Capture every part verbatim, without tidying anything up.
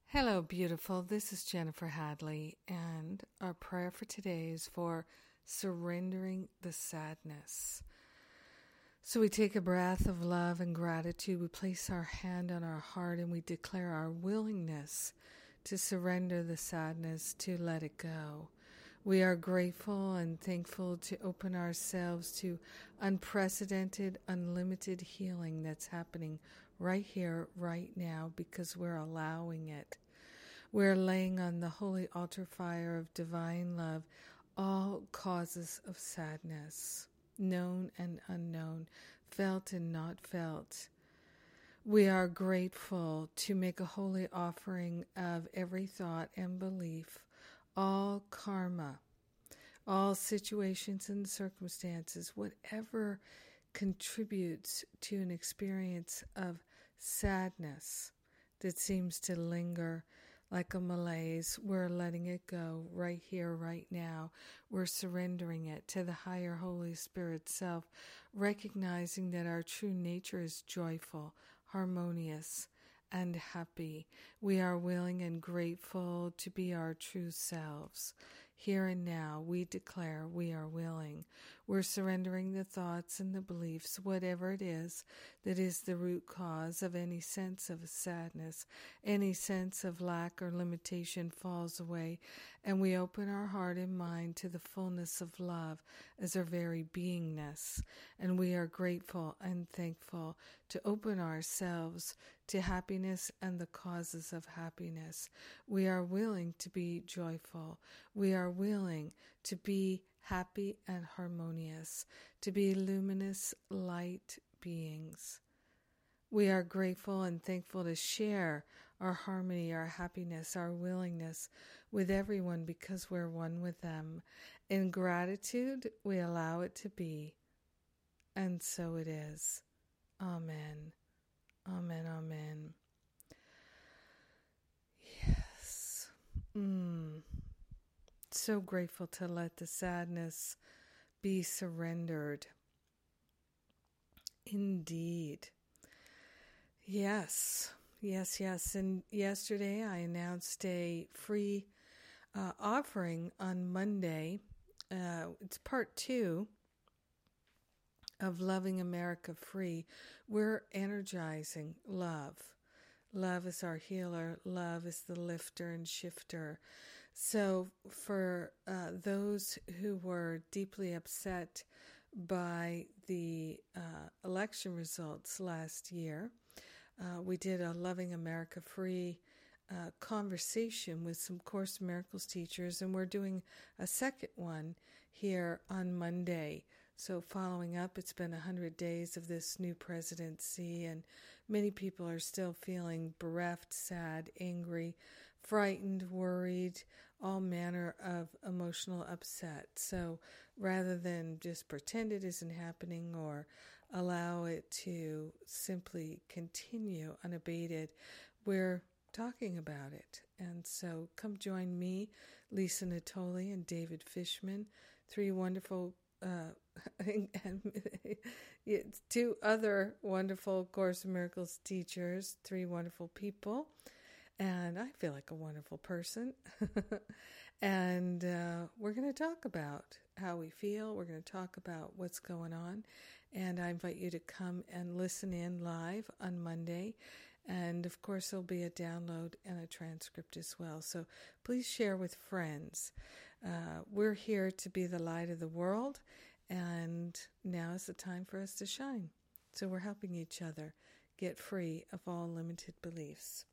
Hello, beautiful. This is Jennifer Hadley, and our prayer for today is for surrendering the sadness. So we take a breath of love and gratitude. We place our hand on our heart and we declare our willingness to surrender the sadness, to let it go. We are grateful and thankful to open ourselves to unprecedented, unlimited healing that's happening right here, right now, because we're allowing it. We're laying on the holy altar fire of divine love all causes of sadness, known and unknown, felt and not felt. We are grateful to make a holy offering of every thought and belief, all karma, all situations and circumstances, whatever contributes to an experience of sadness that seems to linger like a malaise. We're letting it go right here, right now. We're surrendering it to the higher Holy Spirit self, recognizing that our true nature is joyful, harmonious, and happy. We are willing and grateful to be our true selves. Here and now, we declare we are willing. We're surrendering the thoughts and the beliefs, whatever it is, that is the root cause of any sense of sadness, any sense of lack or limitation falls away, and we open our heart and mind to the fullness of love as our very beingness. And we are grateful and thankful to open ourselves to happiness and the causes of happiness. We are willing to be joyful. We are willing to be happy and harmonious, to be luminous light beings. We are grateful and thankful to share our harmony, our happiness, our willingness with everyone because we're one with them. In gratitude, we allow it to be, and so it is. Amen. Amen, amen. Yes. Mm. So grateful to let the sadness be surrendered. Indeed. Yes, yes, yes. And yesterday I announced a free uh, offering on Monday. Uh, it's part two of Loving America Free. We're energizing love. Love is our healer. Love is the lifter and shifter. So for uh, those who were deeply upset by the uh, election results last year, uh, we did a Loving America Free uh, conversation with some Course in Miracles teachers, and we're doing a second one here on Monday. So following up, it's been one hundred days of this new presidency, and many people are still feeling bereft, sad, angry, frightened, worried, all manner of emotional upset. So rather than just pretend it isn't happening or allow it to simply continue unabated, we're talking about it. And so come join me, Lisa Natoli, and David Fishman, three wonderful uh, and two other wonderful Course in Miracles teachers, three wonderful people, and I feel like a wonderful person. and uh, we're going to talk about how we feel. We're going to talk about what's going on, and I invite you to come and listen in live on Monday. And of course, there'll be a download and a transcript as well. So please share with friends. Uh, we're here to be the light of the world, and now is the time for us to shine. So we're helping each other get free of all limited beliefs.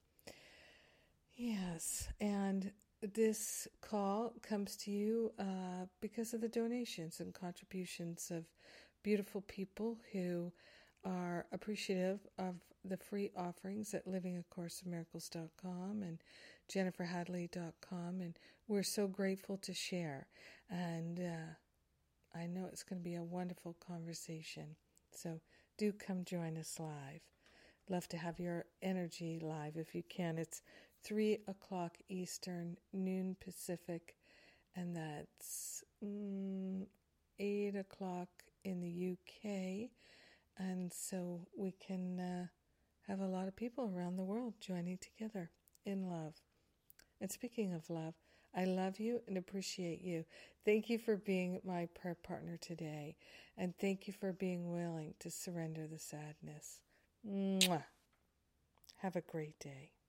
Yes, and this call comes to you uh, because of the donations and contributions of beautiful people who are appreciative of the free offerings at living a course in miracles dot com and jennifer hadley dot com, and we're so grateful to share. And uh, I know it's going to be a wonderful conversation. So do come join us live. Love to have your energy live if you can. It's three o'clock Eastern, noon Pacific, and that's mm, eight o'clock in the U K. And so we can uh, have a lot of people around the world joining together. in love. And speaking of love, I love you and appreciate you. Thank you for being my prayer partner today. And thank you for being willing to surrender the sadness. Mwah. Have a great day.